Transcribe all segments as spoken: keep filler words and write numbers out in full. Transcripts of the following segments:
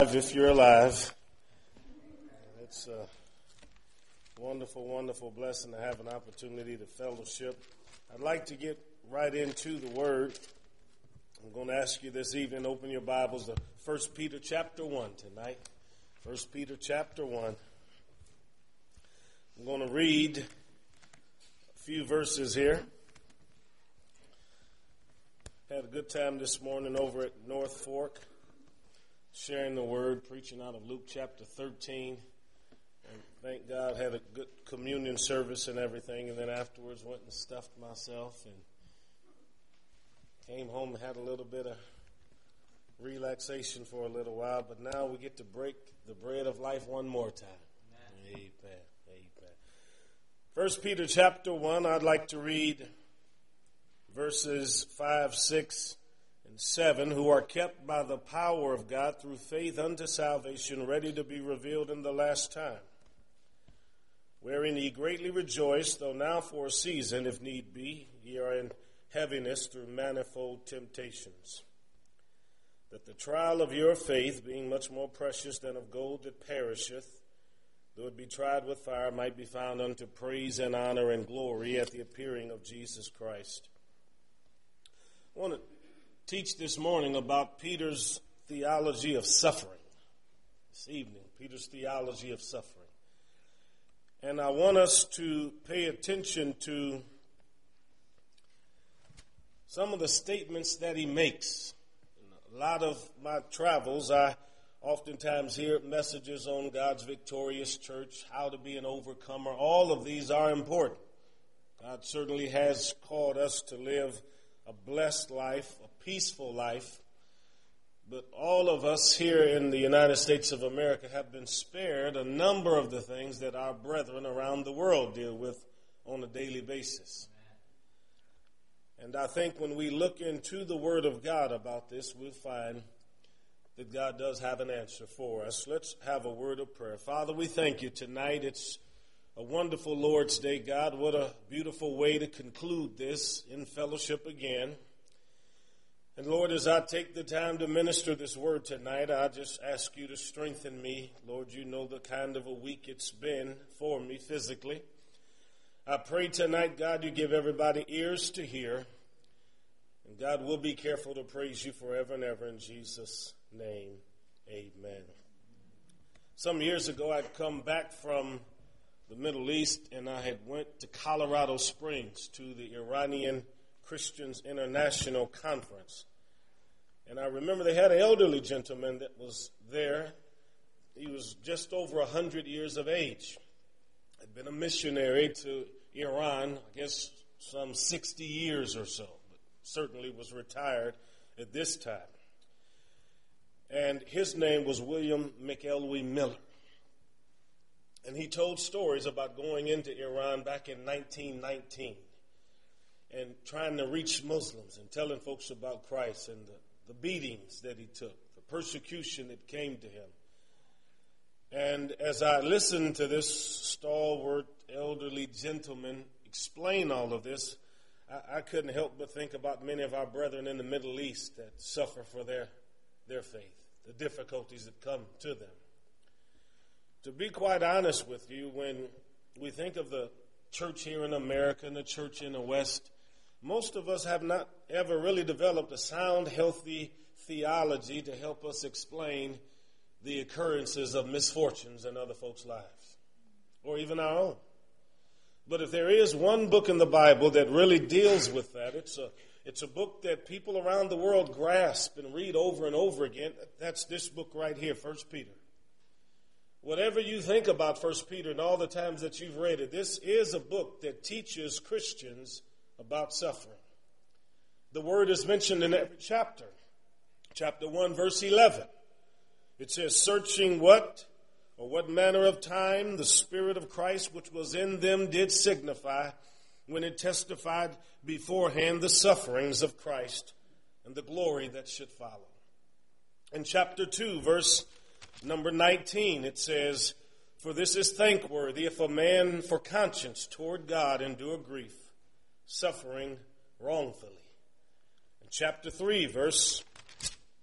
If you're alive, it's a wonderful, wonderful blessing to have an opportunity to fellowship. I'd like to get right into the Word. I'm going to ask you this evening, open your Bibles to First Peter chapter one tonight. First Peter chapter one. I'm going to read a few verses here. Had a good time this morning over at North Fork, sharing the Word, preaching out of Luke chapter thirteen. And thank God, had a good communion service and everything. And then afterwards went and stuffed myself and came home and had a little bit of relaxation for a little while. But now we get to break the bread of life one more time. Amen. Amen. Amen. First Peter chapter one, I'd like to read verses five, six, and seven, who are kept by the power of God through faith unto salvation, ready to be revealed in the last time, wherein ye greatly rejoice, though now for a season, if need be, ye are in heaviness through manifold temptations, that the trial of your faith, being much more precious than of gold that perisheth, though it be tried with fire, might be found unto praise and honor and glory at the appearing of Jesus Christ. I want to teach this morning about Peter's theology of suffering. This evening, Peter's theology of suffering. And I want us to pay attention to some of the statements that he makes. In a lot of my travels, I oftentimes hear messages on God's victorious church, how to be an overcomer. All of these are important. God certainly has called us to live a blessed life, a peaceful life. But all of us here in the United States of America have been spared a number of the things that our brethren around the world deal with on a daily basis. And I think when we look into the Word of God about this, we'll find that God does have an answer for us. Let's have a word of prayer. Father, we thank you tonight. It's a wonderful Lord's Day, God. What a beautiful way to conclude this in fellowship again. And Lord, as I take the time to minister this word tonight, I just ask you to strengthen me. Lord, you know the kind of a week it's been for me physically. I pray tonight, God, you give everybody ears to hear. And God, we'll be careful to praise you forever and ever in Jesus' name. Amen. Some years ago, I'd come back from the Middle East, and I had went to Colorado Springs to the Iranian Christians International Conference. And I remember they had an elderly gentleman that was there. He was just over one hundred years of age. Had been a missionary to Iran, I guess some sixty years or so, but certainly was retired at this time. And his name was William McElwee Miller. And he told stories about going into Iran back in nineteen nineteen and trying to reach Muslims and telling folks about Christ and the, the beatings that he took, the persecution that came to him. And as I listened to this stalwart, elderly gentleman explain all of this, I, I couldn't help but think about many of our brethren in the Middle East that suffer for their, their faith, the difficulties that come to them. To be quite honest with you, when we think of the church here in America and the church in the West, most of us have not ever really developed a sound, healthy theology to help us explain the occurrences of misfortunes in other folks' lives, or even our own. But if there is one book in the Bible that really deals with that, it's a, it's a book that people around the world grasp and read over and over again. That's this book right here, First Peter. Whatever you think about First Peter and all the times that you've read it, this is a book that teaches Christians about suffering. The word is mentioned in every chapter. Chapter one, verse eleven. It says, searching what or what manner of time the Spirit of Christ which was in them did signify when it testified beforehand the sufferings of Christ and the glory that should follow. In chapter two, verse number nineteen, it says, for this is thankworthy if a man for conscience toward God endure grief, suffering wrongfully. In chapter three, verse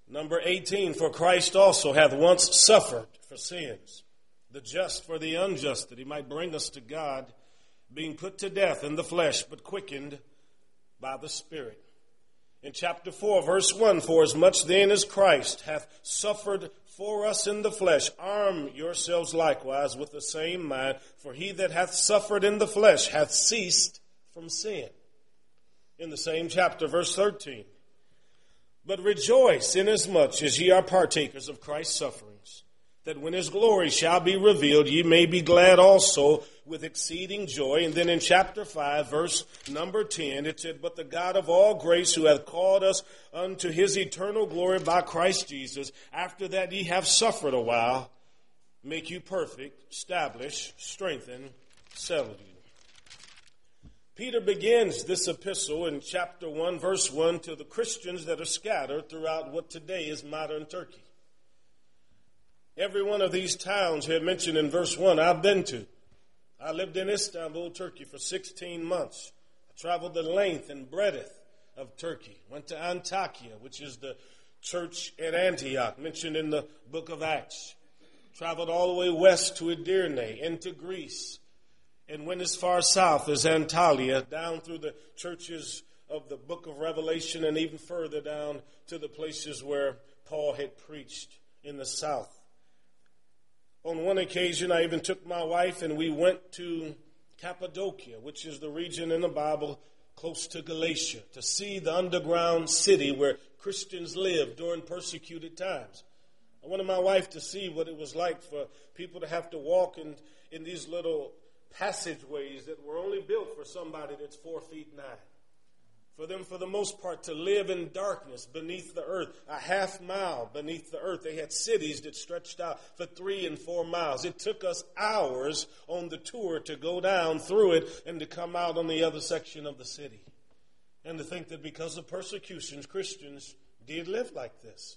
Number eighteen, for Christ also hath once suffered for sins, the just for the unjust, that he might bring us to God, being put to death in the flesh, but quickened by the Spirit. In chapter four, verse one, for as much then as Christ hath suffered for us in the flesh, arm yourselves likewise with the same mind, for he that hath suffered in the flesh hath ceased from sin. In the same chapter, verse thirteen, but rejoice inasmuch as ye are partakers of Christ's sufferings, that when his glory shall be revealed, ye may be glad also with exceeding joy. And then in chapter five, verse number ten, it said, but the God of all grace, who hath called us unto his eternal glory by Christ Jesus, after that ye have suffered a while, make you perfect, establish, strengthen, settle you. Peter begins this epistle in chapter one, verse one, to the Christians that are scattered throughout what today is modern Turkey. Every one of these towns here mentioned in verse one, I've been to. I lived in Istanbul, Turkey for sixteen months. I traveled the length and breadth of Turkey. Went to Antakya, which is the church at Antioch, mentioned in the book of Acts. Traveled all the way west to Edirne, into Greece. And went as far south as Antalya, down through the churches of the book of Revelation, and even further down to the places where Paul had preached in the south. On one occasion, I even took my wife and we went to Cappadocia, which is the region in the Bible close to Galatia, to see the underground city where Christians lived during persecuted times. I wanted my wife to see what it was like for people to have to walk in, in these little passageways that were only built for somebody that's four feet nine. For them, for the most part, to live in darkness beneath the earth, a half mile beneath the earth. They had cities that stretched out for three and four miles. It took us hours on the tour to go down through it and to come out on the other section of the city. And to think that because of persecutions, Christians did live like this.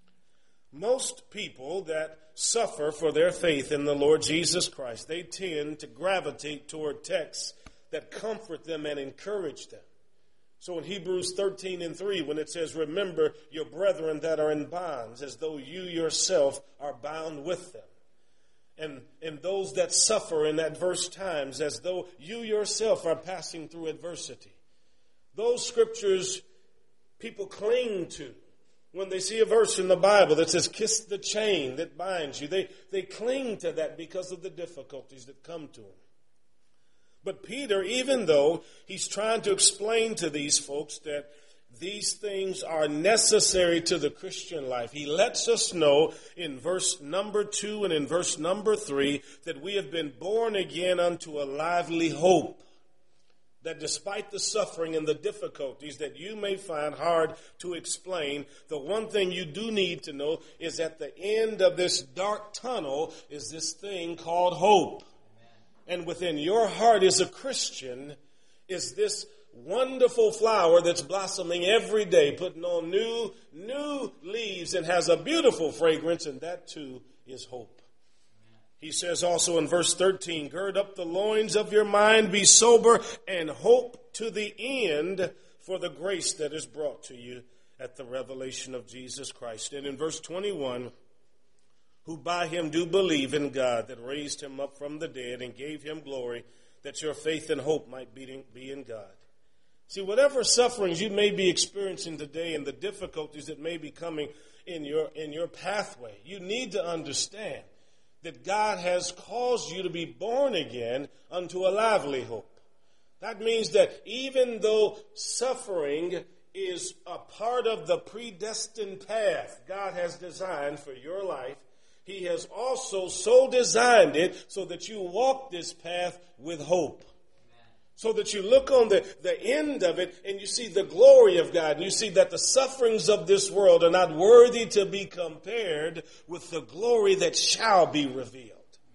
Most people that suffer for their faith in the Lord Jesus Christ, they tend to gravitate toward texts that comfort them and encourage them. So in Hebrews thirteen and three, when it says, remember your brethren that are in bonds, as though you yourself are bound with them. And, and those that suffer in adverse times, as though you yourself are passing through adversity. Those scriptures people cling to. When they see a verse in the Bible that says, kiss the chain that binds you, they, they cling to that because of the difficulties that come to them. But Peter, even though he's trying to explain to these folks that these things are necessary to the Christian life, he lets us know in verse number two and in verse number three that we have been born again unto a lively hope. That despite the suffering and the difficulties that you may find hard to explain, the one thing you do need to know is at the end of this dark tunnel is this thing called hope. Amen. And within your heart as a Christian is this wonderful flower that's blossoming every day, putting on new, new leaves and has a beautiful fragrance, and that too is hope. He says also in verse thirteen, gird up the loins of your mind, be sober, and hope to the end for the grace that is brought to you at the revelation of Jesus Christ. And in verse twenty-one, who by him do believe in God, that raised him up from the dead and gave him glory, that your faith and hope might be in God. See, whatever sufferings you may be experiencing today and the difficulties that may be coming in your, in your pathway, you need to understand that God has caused you to be born again unto a lively hope. That means that even though suffering is a part of the predestined path God has designed for your life, he has also so designed it so that you walk this path with hope. So that you look on the, the end of it and you see the glory of God. And you see that the sufferings of this world are not worthy to be compared with the glory that shall be revealed.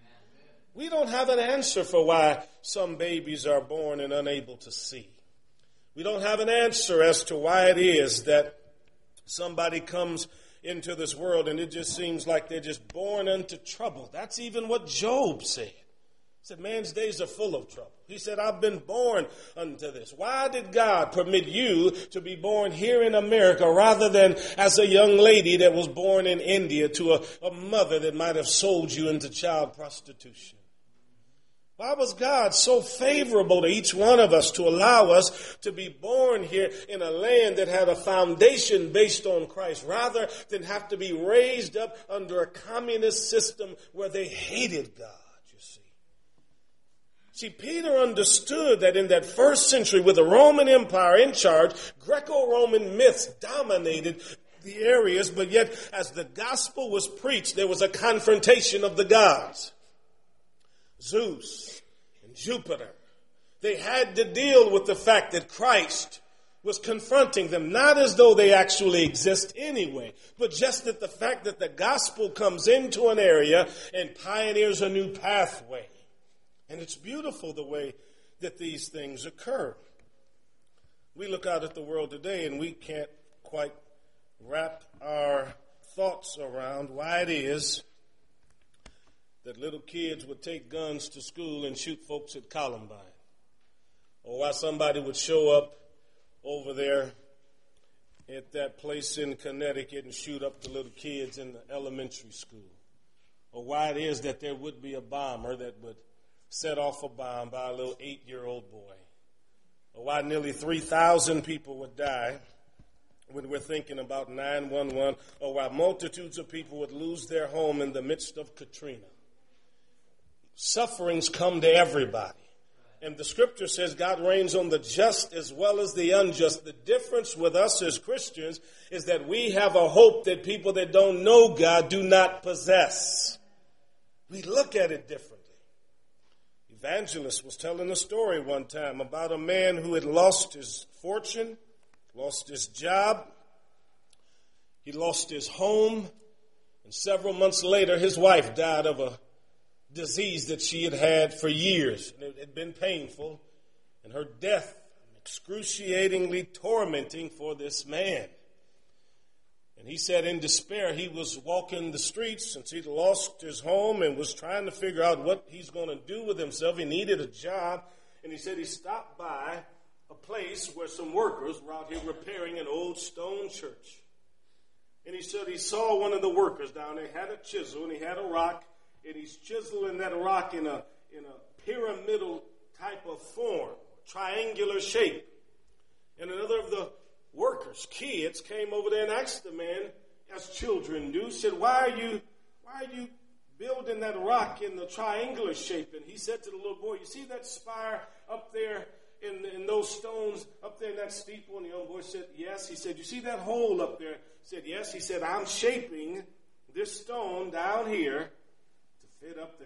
We don't have an answer for why some babies are born and unable to see. We don't have an answer as to why it is that somebody comes into this world and it just seems like they're just born into trouble. That's even what Job said. He said, man's days are full of trouble. He said, I've been born unto this. Why did God permit you to be born here in America rather than as a young lady that was born in India to a, a mother that might have sold you into child prostitution? Why was God so favorable to each one of us to allow us to be born here in a land that had a foundation based on Christ rather than have to be raised up under a communist system where they hated God? See, Peter understood that in that first century with the Roman Empire in charge, Greco-Roman myths dominated the areas, but yet as the gospel was preached, there was a confrontation of the gods. Zeus and Jupiter. They had to deal with the fact that Christ was confronting them, not as though they actually exist anyway, but just that the fact that the gospel comes into an area and pioneers a new pathway. And it's beautiful the way that these things occur. We look out at the world today and we can't quite wrap our thoughts around why it is that little kids would take guns to school and shoot folks at Columbine. Or why somebody would show up over there at that place in Connecticut and shoot up the little kids in the elementary school. Or why it is that there would be a bomber that would set off a bomb by a little eight-year-old boy. Or why nearly three thousand people would die when we're thinking about nine one one. Or why multitudes of people would lose their home in the midst of Katrina. Sufferings come to everybody. And the scripture says God reigns on the just as well as the unjust. The difference with us as Christians is that we have a hope that people that don't know God do not possess. We look at it differently. Evangelist was telling a story one time about a man who had lost his fortune, lost his job, he lost his home, and several months later his wife died of a disease that she had had for years. And it had been painful, and her death excruciatingly tormenting for this man. And he said in despair, he was walking the streets since he'd lost his home and was trying to figure out what he's going to do with himself. He needed a job. And he said he stopped by a place where some workers were out here repairing an old stone church. And he said he saw one of the workers down there, had a chisel and he had a rock, and he's chiseling that rock in a, in a pyramidal type of form, triangular shape. And another of the workers, kids, came over there and asked the man, as children do, said, why are you, why are you building that rock in the triangular shape? And he said to the little boy, you see that spire up there in, in those stones up there in that steeple? And the young boy said, yes. He said, you see that hole up there? He said, yes. He said, I'm shaping this stone down here to fit up there.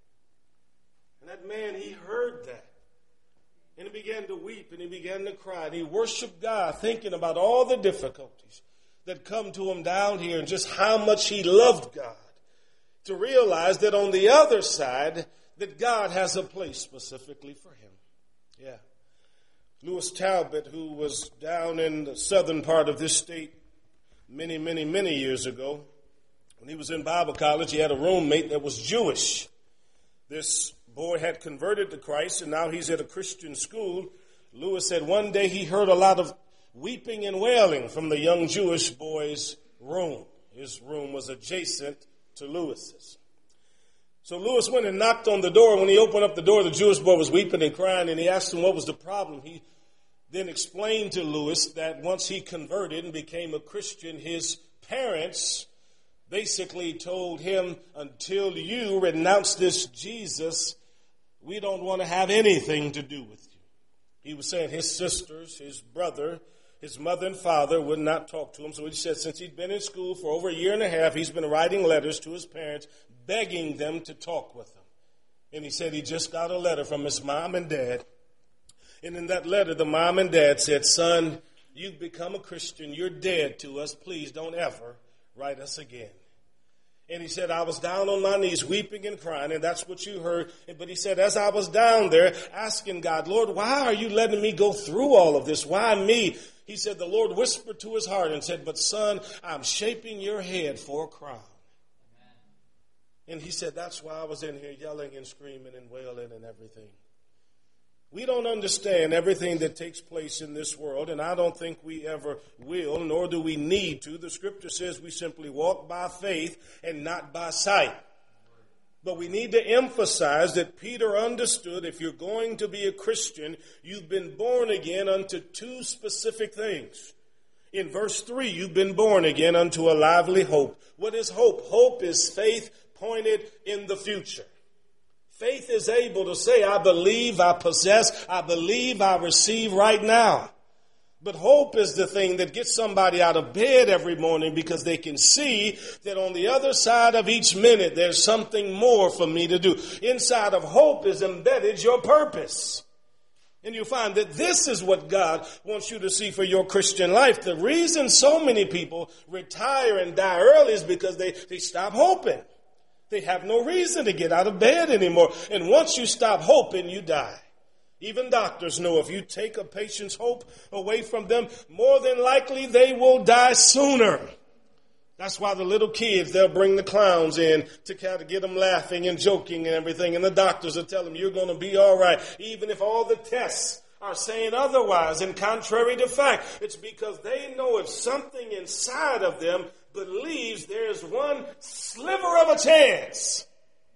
And that man, he heard that. And he began to weep and he began to cry. And he worshiped God, thinking about all the difficulties that come to him down here and just how much he loved God. To realize that on the other side, that God has a place specifically for him. Yeah. Lewis Talbot, who was down in the southern part of this state many, many, many years ago, when he was in Bible college, he had a roommate that was Jewish. This boy had converted to Christ, and now he's at a Christian school. Lewis said one day he heard a lot of weeping and wailing from the young Jewish boy's room. His room was adjacent to Lewis's. So Lewis went and knocked on the door. When he opened up the door, the Jewish boy was weeping and crying, and he asked him what was the problem. He then explained to Lewis that once he converted and became a Christian, his parents basically told him, until you renounce this Jesus, we don't want to have anything to do with you. He was saying his sisters, his brother, his mother and father would not talk to him. So he said since he'd been in school for over a year and a half, he's been writing letters to his parents, begging them to talk with him. And he said he just got a letter from his mom and dad. And in that letter, the mom and dad said, son, you've become a Christian. You're dead to us. Please don't ever write us again. And he said, I was down on my knees weeping and crying, and that's what you heard. But he said, as I was down there asking God, Lord, why are you letting me go through all of this? Why me? He said, the Lord whispered to his heart and said, but son, I'm shaping your head for a crown. Amen. And he said, that's why I was in here yelling and screaming and wailing and everything. We don't understand everything that takes place in this world, and I don't think we ever will, nor do we need to. The scripture says we simply walk by faith and not by sight. But we need to emphasize that Peter understood if you're going to be a Christian, you've been born again unto two specific things. In verse three, you've been born again unto a lively hope. What is hope? Hope is faith pointed in the future. Faith is able to say, I believe, I possess, I believe, I receive right now. But hope is the thing that gets somebody out of bed every morning because they can see that on the other side of each minute, there's something more for me to do. Inside of hope is embedded your purpose. And you find that this is what God wants you to see for your Christian life. The reason so many people retire and die early is because they, they stop hoping. They have no reason to get out of bed anymore. And once you stop hoping, you die. Even doctors know if you take a patient's hope away from them, more than likely they will die sooner. That's why the little kids, they'll bring the clowns in to kind of get them laughing and joking and everything. And the doctors will tell them, you're going to be all right. Even if all the tests are saying otherwise and contrary to fact, it's because they know if something inside of them believes there's one sliver of a chance,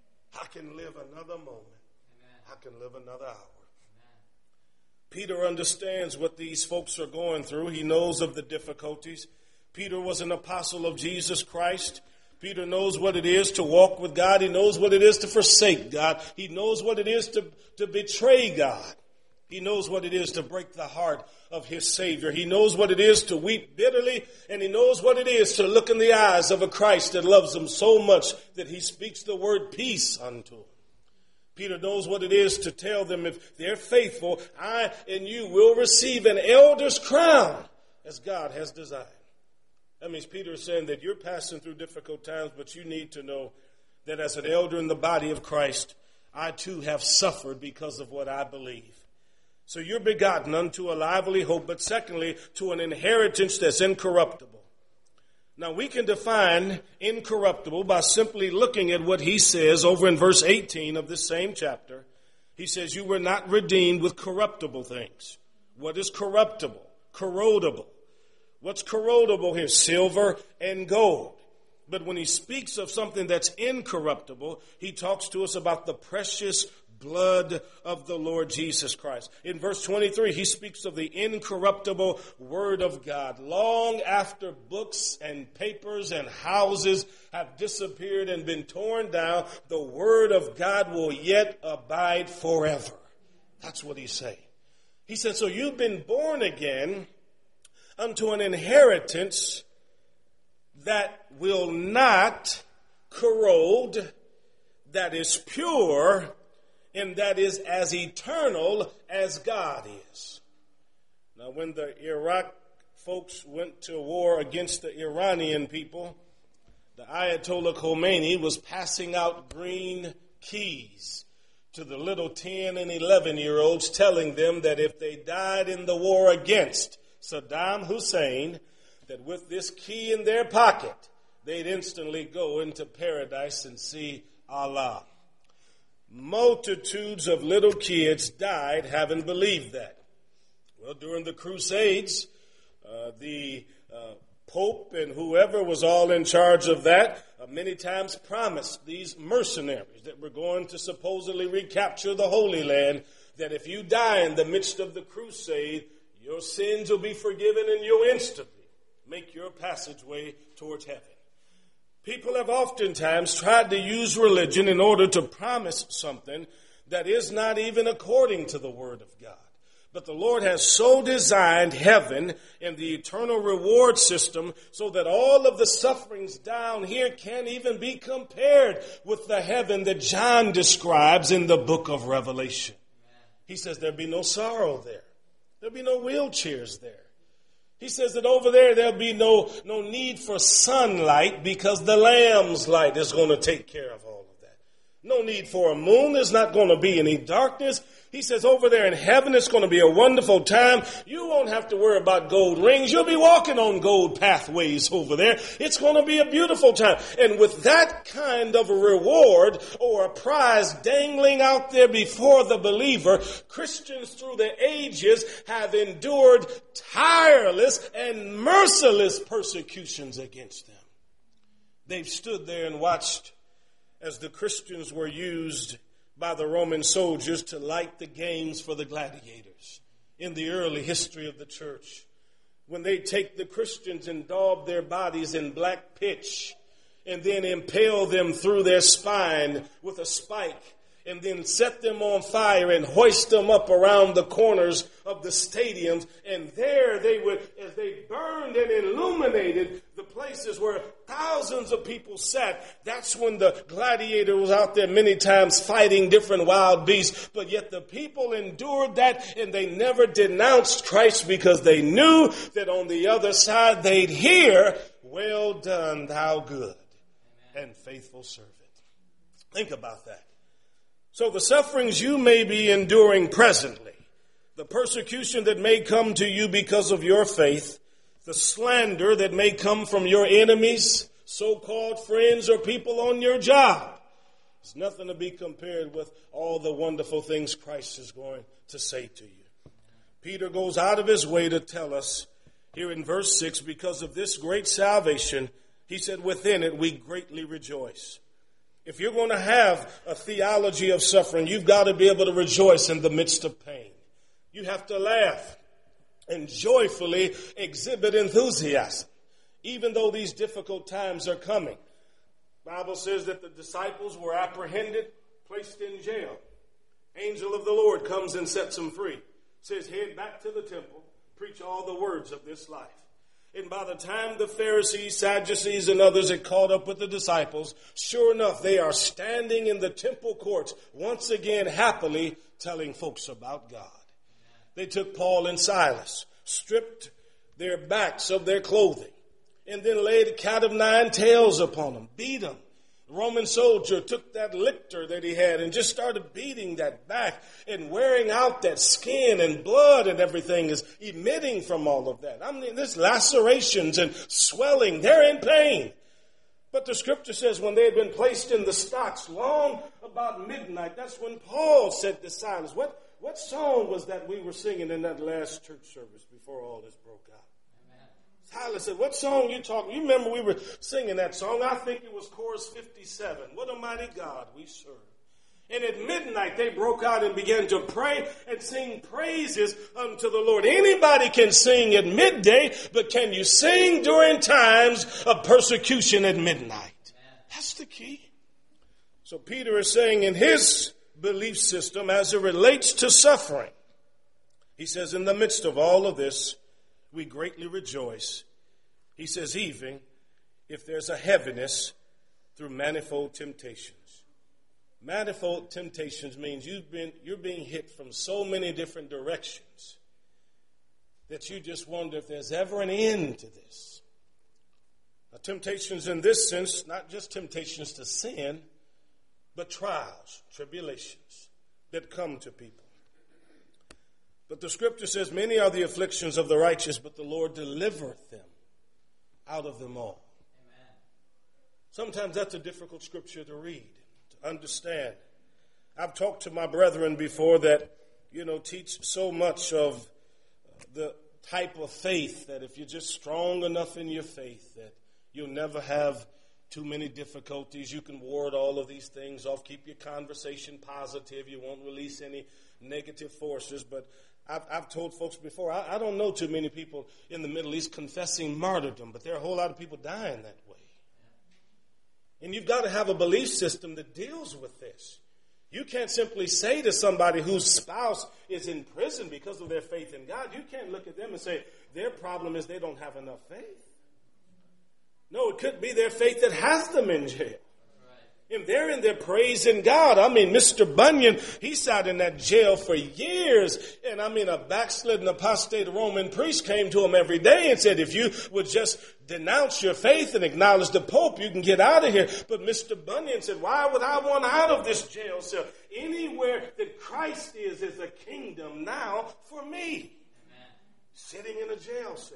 I can live another moment. Amen. I can live another hour. Amen. Peter understands what these folks are going through. He knows of the difficulties. Peter was an apostle of Jesus Christ. Peter knows what it is to walk with God. He knows what it is to forsake God. He knows what it is to, to betray God. He knows what it is to break the heart of his Savior. He knows what it is to weep bitterly, and he knows what it is to look in the eyes of a Christ that loves him so much that he speaks the word peace unto him. Peter knows what it is to tell them if they're faithful, I and you will receive an elder's crown as God has designed. That means Peter is saying that you're passing through difficult times, but you need to know that as an elder in the body of Christ, I too have suffered because of what I believe. So you're begotten unto a lively hope, but secondly, to an inheritance that's incorruptible. Now we can define incorruptible by simply looking at what he says over in verse eighteen of this same chapter. He says, you were not redeemed with corruptible things. What is corruptible? Corrodable. What's corrodable here? Silver and gold. But when he speaks of something that's incorruptible, he talks to us about the precious blood of the Lord Jesus Christ. In verse twenty-three, he speaks of the incorruptible word of God. Long after books and papers and houses have disappeared and been torn down, the word of God will yet abide forever. That's what he's saying. He said, so you've been born again unto an inheritance that will not corrode, that is pure, and that is as eternal as God is. Now, when the Iraq folks went to war against the Iranian people, the Ayatollah Khomeini was passing out green keys to the little ten and eleven-year-olds, telling them that if they died in the war against Saddam Hussein, that with this key in their pocket, they'd instantly go into paradise and see Allah. Multitudes of little kids died having believed that. Well, during the Crusades, uh, the uh, Pope and whoever was all in charge of that uh, many times promised these mercenaries that were going to supposedly recapture the Holy Land, that if you die in the midst of the crusade, your sins will be forgiven and you'll instantly make your passageway towards heaven. People have oftentimes tried to use religion in order to promise something that is not even according to the Word of God. But the Lord has so designed heaven and the eternal reward system so that all of the sufferings down here can't even be compared with the heaven that John describes in the book of Revelation. He says there'll be no sorrow there. There'll be no wheelchairs there. He says that over there, there'll be no, no need for sunlight because the Lamb's light is going to take care of all of that. No need for a moon. There's not going to be any darkness. He says over there in heaven, it's going to be a wonderful time. You won't have to worry about gold rings. You'll be walking on gold pathways over there. It's going to be a beautiful time. And with that kind of a reward or a prize dangling out there before the believer, Christians through the ages have endured tireless and merciless persecutions against them. They've stood there and watched as the Christians were used by the Roman soldiers to light the games for the gladiators in the early history of the church. When they take the Christians and daub their bodies in black pitch and then impale them through their spine with a spike and then set them on fire and hoist them up around the corners of the stadiums. And there they would, as they burned and illuminated the places where thousands of people sat, that's when the gladiator was out there many times fighting different wild beasts. But yet the people endured that, and they never denounced Christ because they knew that on the other side they'd hear, "Well done, thou good and faithful servant." Think about that. So the sufferings you may be enduring presently, the persecution that may come to you because of your faith, the slander that may come from your enemies, so-called friends or people on your job, it's nothing to be compared with all the wonderful things Christ is going to say to you. Peter goes out of his way to tell us here in verse six, because of this great salvation, he said, within it we greatly rejoice. If you're going to have a theology of suffering, you've got to be able to rejoice in the midst of pain. You have to laugh and joyfully exhibit enthusiasm, even though these difficult times are coming. The Bible says that the disciples were apprehended, placed in jail. Angel of the Lord comes and sets them free. Says, head back to the temple, preach all the words of this life. And by the time the Pharisees, Sadducees, and others had caught up with the disciples, sure enough, they are standing in the temple courts, once again happily telling folks about God. They took Paul and Silas, stripped their backs of their clothing, and then laid a cat of nine tails upon them, beat them. The Roman soldier took that lictor that he had and just started beating that back and wearing out that skin, and blood and everything is emitting from all of that. I mean, there's lacerations and swelling. They're in pain. But the scripture says when they had been placed in the stocks long about midnight, that's when Paul said to Silas, what, what song was that we were singing in that last church service before all this broke out? Silas said, what song you talking? You remember we were singing that song. I think it was chorus fifty-seven. What a mighty God we serve. And at midnight they broke out and began to pray and sing praises unto the Lord. Anybody can sing at midday, but can you sing during times of persecution at midnight? That's the key. So Peter is saying in his belief system as it relates to suffering, he says, in the midst of all of this, we greatly rejoice. He says, even if there's a heaviness through manifold temptations. Manifold temptations means you've been, you're being hit from so many different directions that you just wonder if there's ever an end to this. Now, temptations in this sense, not just temptations to sin, but trials, tribulations that come to people. But the scripture says, many are the afflictions of the righteous, but the Lord delivereth them out of them all. Amen. Sometimes that's a difficult scripture to read, to understand. I've talked to my brethren before that, you know, teach so much of the type of faith that if you're just strong enough in your faith that you'll never have too many difficulties. You can ward all of these things off. Keep your conversation positive. You won't release any negative forces. But I've, I've told folks before, I, I don't know too many people in the Middle East confessing martyrdom, but there are a whole lot of people dying that way. And you've got to have a belief system that deals with this. You can't simply say to somebody whose spouse is in prison because of their faith in God, you can't look at them and say, their problem is they don't have enough faith. No, it could be their faith that has them in jail. And they're in there praising God. I mean, Mister Bunyan, he sat in that jail for years. And I mean, a backslidden apostate Roman priest came to him every day and said, if you would just denounce your faith and acknowledge the Pope, you can get out of here. But Mister Bunyan said, why would I want out of this jail cell? Anywhere that Christ is, is a kingdom now for me. Amen. Sitting in a jail cell.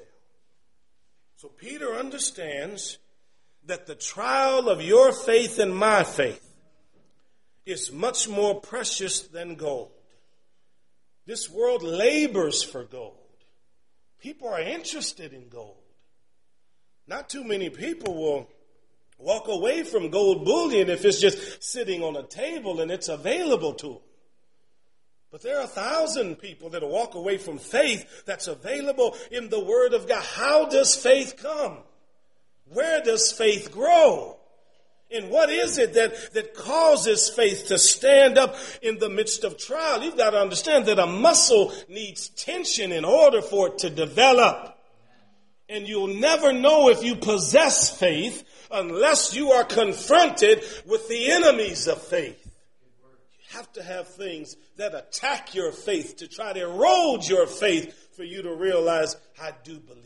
So Peter understands that the trial of your faith and my faith is much more precious than gold. This world labors for gold. People are interested in gold. Not too many people will walk away from gold bullion if it's just sitting on a table and it's available to them. But there are a thousand people that will walk away from faith that's available in the Word of God. How does faith come? Where does faith grow? And what is it that, that causes faith to stand up in the midst of trial? You've got to understand that a muscle needs tension in order for it to develop. And you'll never know if you possess faith unless you are confronted with the enemies of faith. You have to have things that attack your faith to try to erode your faith for you to realize, I do believe.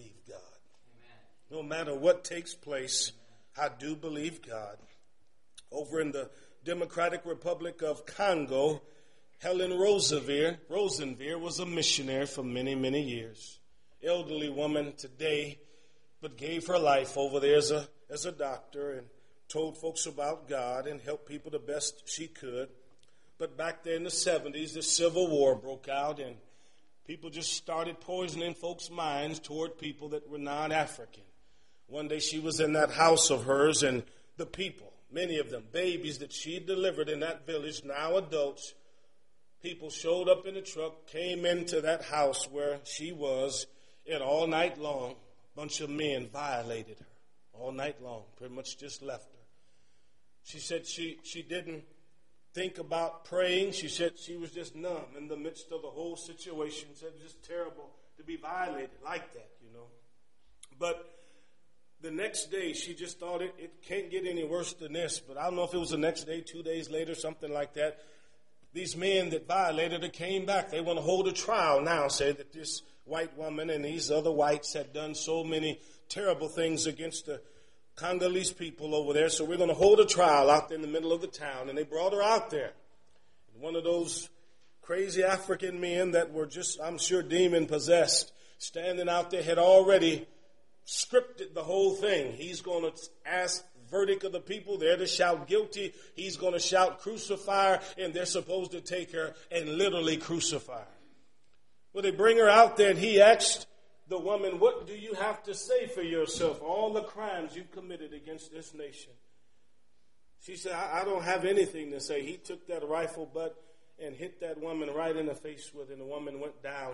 No matter what takes place, I do believe God. Over in the Democratic Republic of Congo, Helen Roseveare, Rosenveer was a missionary for many, many years. Elderly woman today, but gave her life over there as a, as a doctor and told folks about God and helped people the best she could. But back there in the seventies, the Civil War broke out and people just started poisoning folks' minds toward people that were non-African. One day she was in that house of hers and the people, many of them, babies that she delivered in that village, now adults, people showed up in a truck, came into that house where she was, and all night long, a bunch of men violated her. All night long, pretty much just left her. She said she, she didn't think about praying. She said she was just numb in the midst of the whole situation. Said it was just terrible to be violated like that, you know. But the next day, she just thought it, it can't get any worse than this. But I don't know if it was the next day, two days later, something like that. These men that violated her came back. They want to hold a trial now, say that this white woman and these other whites had done so many terrible things against the Congolese people over there. So we're going to hold a trial out there in the middle of the town. And they brought her out there. And one of those crazy African men that were just, I'm sure, demon-possessed, standing out there, had already scripted the whole thing. He's going to ask verdict of the people. They're to shout guilty. He's going to shout crucify her, and they're supposed to take her and literally crucify her. Well, they bring her out there, and he asked the woman, what do you have to say for yourself? All the crimes you've committed against this nation. She said, I, I don't have anything to say. He took that rifle butt and hit that woman right in the face with it, and the woman went down.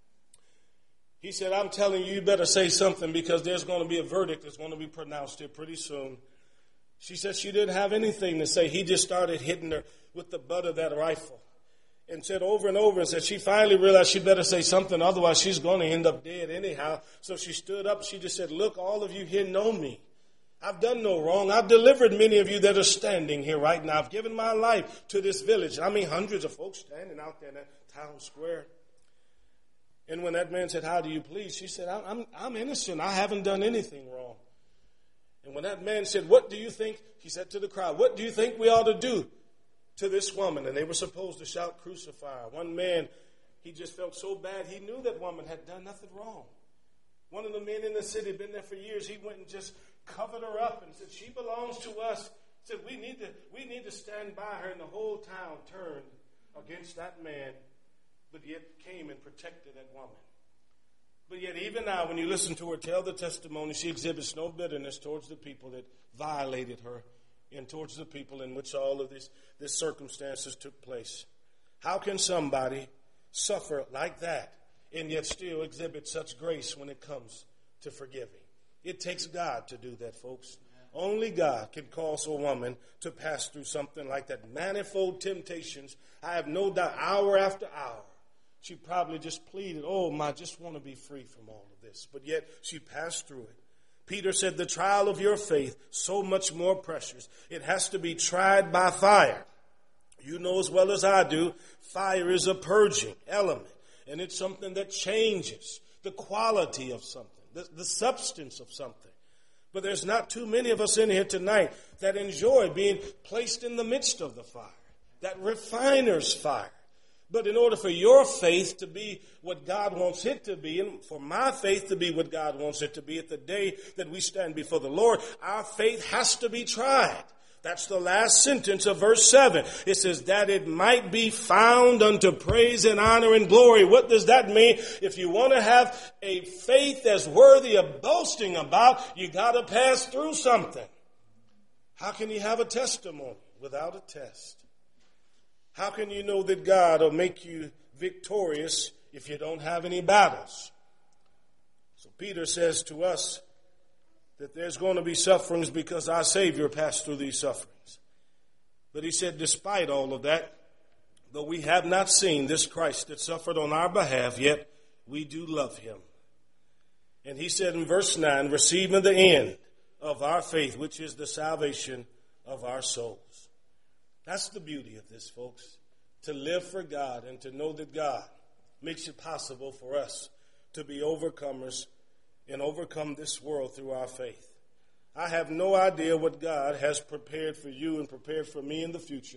He said, I'm telling you, you better say something because there's going to be a verdict that's going to be pronounced here pretty soon. She said she didn't have anything to say. He just started hitting her with the butt of that rifle and said over and over and said she finally realized she better say something, otherwise she's going to end up dead anyhow. So she stood up. She just said, look, all of you here know me. I've done no wrong. I've delivered many of you that are standing here right now. I've given my life to this village. I mean, hundreds of folks standing out there in that town square. And when that man said, how do you plead? She said, I'm, I'm innocent. I haven't done anything wrong. And when that man said, what do you think? He said to the crowd, what do you think we ought to do to this woman? And they were supposed to shout, crucify her. One man, he just felt so bad. He knew that woman had done nothing wrong. One of the men in the city had been there for years. He went and just covered her up and said, she belongs to us. He said, we need to, we need to stand by her. And the whole town turned against that man, but yet came and protected that woman. But yet even now, when you listen to her tell the testimony, she exhibits no bitterness towards the people that violated her and towards the people in which all of this, this circumstances took place. How can somebody suffer like that and yet still exhibit such grace when it comes to forgiving? It takes God to do that, folks. Only God can cause a woman to pass through something like that. Manifold temptations, I have no doubt, hour after hour. She probably just pleaded, oh, my, I just want to be free from all of this. But yet she passed through it. Peter said, the trial of your faith, so much more precious. It has to be tried by fire. You know as well as I do, fire is a purging element. And it's something that changes the quality of something, the, the substance of something. But there's not too many of us in here tonight that enjoy being placed in the midst of the fire, that refiner's fire. But in order for your faith to be what God wants it to be, and for my faith to be what God wants it to be at the day that we stand before the Lord, our faith has to be tried. That's the last sentence of verse seven. It says, that it might be found unto praise and honor and glory. What does that mean? If you want to have a faith that's worthy of boasting about, you got to pass through something. How can you have a testimony without a test? How can you know that God will make you victorious if you don't have any battles? So Peter says to us that there's going to be sufferings because our Savior passed through these sufferings. But he said, despite all of that, though we have not seen this Christ that suffered on our behalf, yet we do love him. And he said in verse nine, receiving the end of our faith, which is the salvation of our souls. That's the beauty of this, folks, to live for God and to know that God makes it possible for us to be overcomers and overcome this world through our faith. I have no idea what God has prepared for you and prepared for me in the future.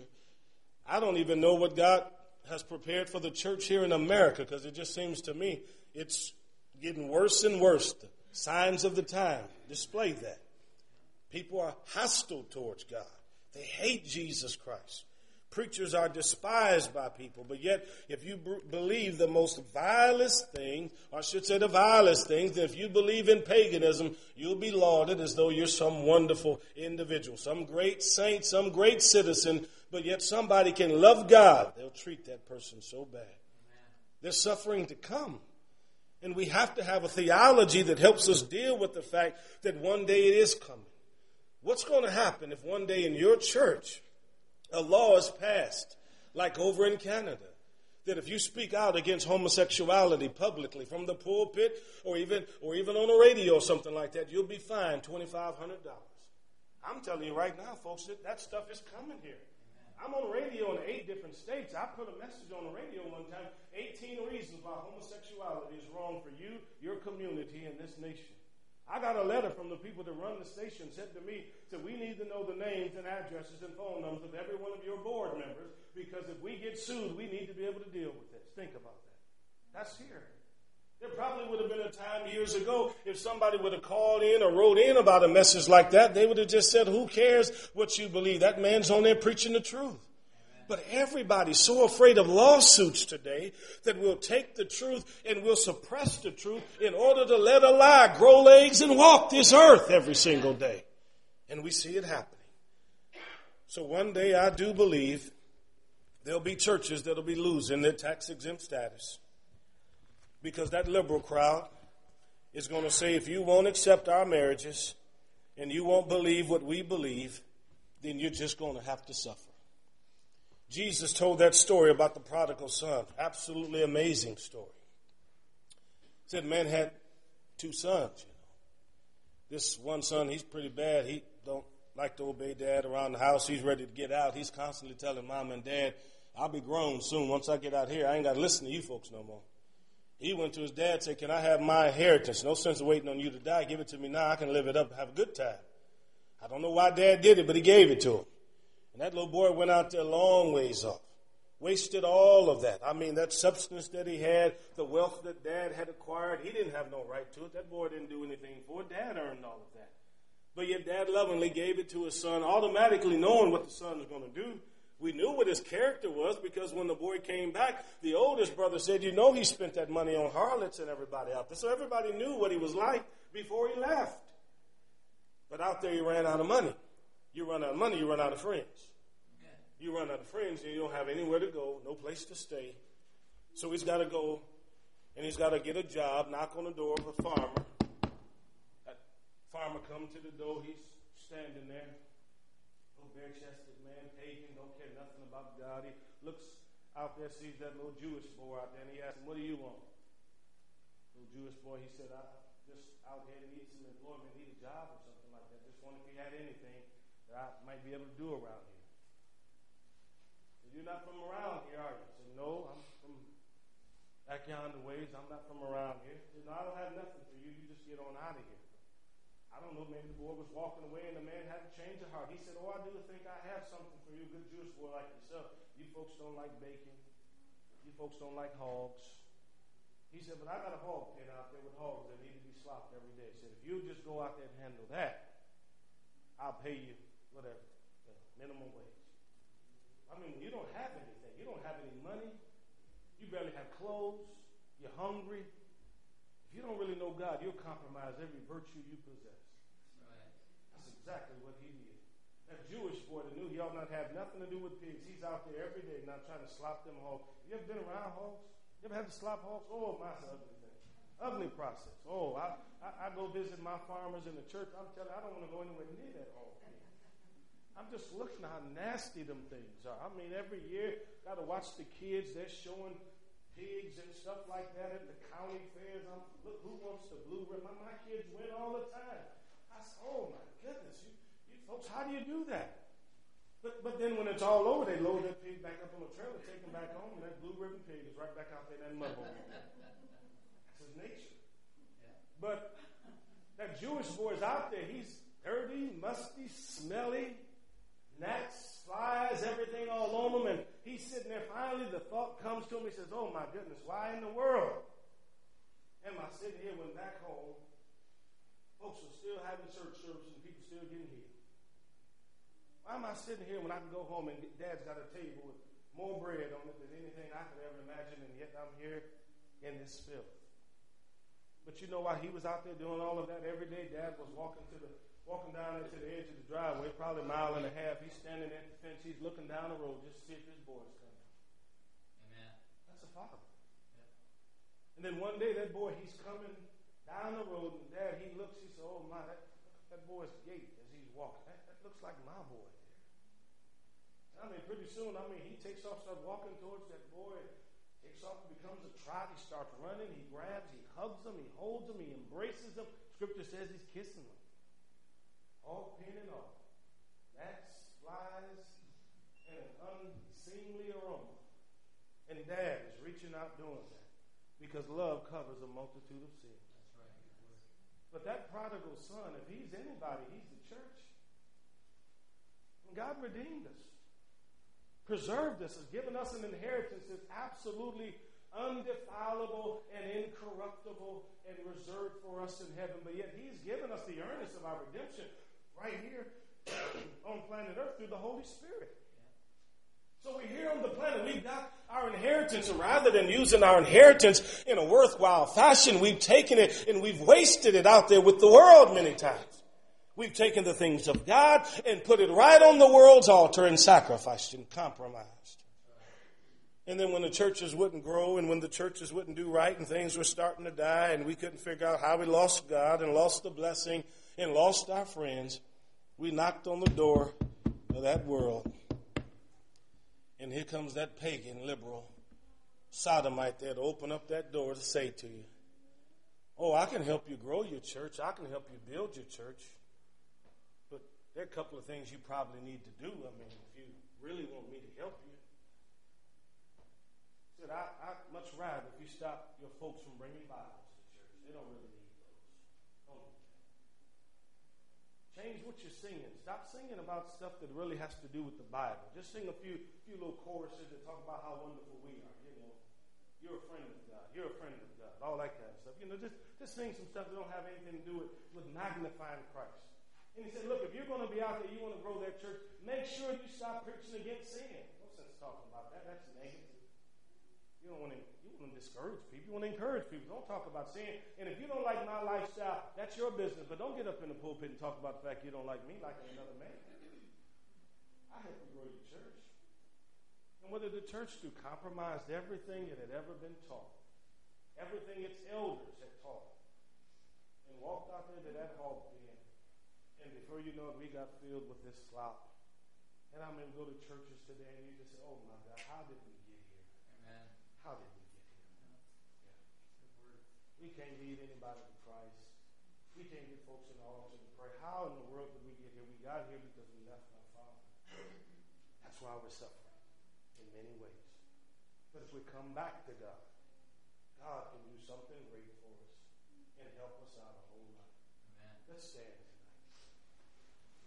I don't even know what God has prepared for the church here in America, because it just seems to me it's getting worse and worse. The signs of the time display that. People are hostile towards God. They hate Jesus Christ. Preachers are despised by people, but yet if you b- believe the most vilest thing, or I should say the vilest things, if you believe in paganism, you'll be lauded as though you're some wonderful individual, some great saint, some great citizen, but yet somebody can love God. They'll treat that person so bad. There's suffering to come. And we have to have a theology that helps us deal with the fact that one day it is coming. What's going to happen if one day in your church a law is passed, like over in Canada, that if you speak out against homosexuality publicly from the pulpit or even or even on the radio or something like that, you'll be fined twenty-five hundred dollars. I'm telling you right now, folks, that, that stuff is coming here. I'm on the radio in eight different states. I put a message on the radio one time, eighteen reasons why homosexuality is wrong for you, your community, and this nation. I got a letter from the people that run the station, said to me, said, we need to know the names and addresses and phone numbers of every one of your board members, because if we get sued, we need to be able to deal with this. Think about that. That's here. There probably would have been a time years ago if somebody would have called in or wrote in about a message like that, they would have just said, who cares what you believe? That man's on there preaching the truth. But everybody's so afraid of lawsuits today that we'll take the truth and we'll suppress the truth in order to let a lie grow legs and walk this earth every single day. And we see it happening. So one day I do believe there'll be churches that'll be losing their tax-exempt status, because that liberal crowd is going to say, if you won't accept our marriages and you won't believe what we believe, then you're just going to have to suffer. Jesus told that story about the prodigal son. Absolutely amazing story. He said man had two sons, you know. This one son, he's pretty bad. He don't like to obey dad around the house. He's ready to get out. He's constantly telling mom and dad, I'll be grown soon. Once I get out here, I ain't got to listen to you folks no more. He went to his dad and said, can I have my inheritance? No sense of waiting on you to die. Give it to me now. I can live it up and have a good time. I don't know why dad did it, but he gave it to him. And that little boy went out there a long ways off. Wasted all of that. I mean, that substance that he had, the wealth that dad had acquired, he didn't have no right to it. That boy didn't do anything for it. Dad earned all of that. But yet dad lovingly gave it to his son, automatically knowing what the son was going to do. We knew what his character was, because when the boy came back, the oldest brother said, you know he spent that money on harlots and everybody out there. So everybody knew what he was like before he left. But out there he ran out of money. You run out of money, you run out of friends. You run out of friends and you don't have anywhere to go, no place to stay. So he's got to go and he's got to get a job, knock on the door of a farmer. That farmer comes to the door, he's standing there. Little bare-chested man, pagan, don't care nothing about God. He looks out there, sees that little Jewish boy out there, and he asks him, what do you want? Little Jewish boy, he said, I just out here need some employment, need a job or something like that. Just wonder if he had anything that I might be able to do around here. You're not from around here, are you? I said, no, I'm from back yonder ways. I'm not from around here. He said, no, I don't have nothing for you. You just get on out of here. I don't know, maybe the boy was walking away and the man had a change of heart. He said, oh, I do think I have something for you, good Jewish boy like yourself. You folks don't like bacon. You folks don't like hogs. He said, but I got a hog pen out there with hogs that need to be slopped every day. He said, if you just go out there and handle that, I'll pay you whatever, you know, minimum wage. I mean, you don't have anything. You don't have any money. You barely have clothes. You're hungry. If you don't really know God, you'll compromise every virtue you possess. Right. That's exactly what he did. That Jewish boy that knew he ought not have nothing to do with pigs, he's out there every day now trying to slop them hogs. You ever been around hogs? You ever had to slop hogs? Oh, my, that's an ugly thing. Ugly process. Oh, I, I, I go visit my farmers in the church. I'm telling you, I don't want to go anywhere near that hog. I'm just looking at how nasty them things are. I mean, every year, got to watch the kids. They're showing pigs and stuff like that at the county fairs. I'm, look, who wants the blue ribbon? My, my kids win all the time. I said, oh, my goodness. You, you folks, how do you do that? But but then when it's all over, they load that pig back up on the trailer, take him back home, and that blue ribbon pig is right back out there in that mud hole. That's his nature. Yeah. But that Jewish boy is out there. He's dirty, musty, smelly. Gnats, flies, everything all on him. And he's sitting there. Finally, the thought comes to him. He says, oh, my goodness, why in the world am I sitting here when back home folks are still having church services and people still getting healed? Why am I sitting here when I can go home and Dad's got a table with more bread on it than anything I could ever imagine, and yet I'm here in this filth? But you know why he was out there doing all of that every day? Dad was walking to the Walking down into the edge of the driveway, probably a mile and a half. He's standing at the fence. He's looking down the road just to see if his boy's coming. Amen. That's a father. Yeah. And then one day that boy, he's coming down the road, and Dad, he looks, he says, oh my, that, that boy's gait as he's walking. That, that looks like my boy there. I mean, pretty soon, I mean, he takes off, starts walking towards that boy, takes off and becomes a trot. He starts running. He grabs, he hugs him, he holds him, he embraces him. Scripture says he's kissing him. All pin and all. Gnats, flies, and an unseemly aroma. And Dad is reaching out doing that because love covers a multitude of sins. That's right. But that prodigal son, if he's anybody, he's the church. And God redeemed us, preserved us, has given us an inheritance that's absolutely undefilable and incorruptible and reserved for us in heaven. But yet he's given us the earnest of our redemption right here on planet Earth through the Holy Spirit. So we're here on the planet. We've got our inheritance, and rather than using our inheritance in a worthwhile fashion, we've taken it and we've wasted it out there with the world many times. We've taken the things of God and put it right on the world's altar and sacrificed and compromised. And then when the churches wouldn't grow and when the churches wouldn't do right and things were starting to die and we couldn't figure out how we lost God and lost the blessing and lost our friends, we knocked on the door of that world. And here comes that pagan, liberal, sodomite there to open up that door to say to you, oh, I can help you grow your church. I can help you build your church. But there are a couple of things you probably need to do. I mean, if you really want me to help you. I said, I, I'd much rather if you stop your folks from bringing Bibles to church. They don't really need those. Don't need that. Change what you're singing. Stop singing about stuff that really has to do with the Bible. Just sing a few few little choruses that talk about how wonderful we are. You know, you're a friend of God. You're a friend of God. All that kind of stuff. You know, just, just sing some stuff that don't have anything to do with, with magnifying Christ. And he said, look, if you're going to be out there, you want to grow that church, make sure you stop preaching against sin. No sense talking about that. That's negative. You don't want to, you want to discourage people. You want to encourage people. Don't talk about sin. And if you don't like my lifestyle, that's your business. But don't get up in the pulpit and talk about the fact you don't like me like another man. I help you grow your church. And what did the church do? Compromised everything that had ever been taught. Everything its elders had taught. And walked out there to that hog pen. And before you know it, we got filled with this slop. And I mean, go to churches today and you just say, oh my God, how did we get here? Amen. How did we get here? Yeah. We can't lead anybody to Christ. We can't get folks in the altar to pray. How in the world did we get here? We got here because we left our Father. That's why we're suffering in many ways. But if we come back to God, God can do something great for us and help us out a whole lot. Amen. Let's stand.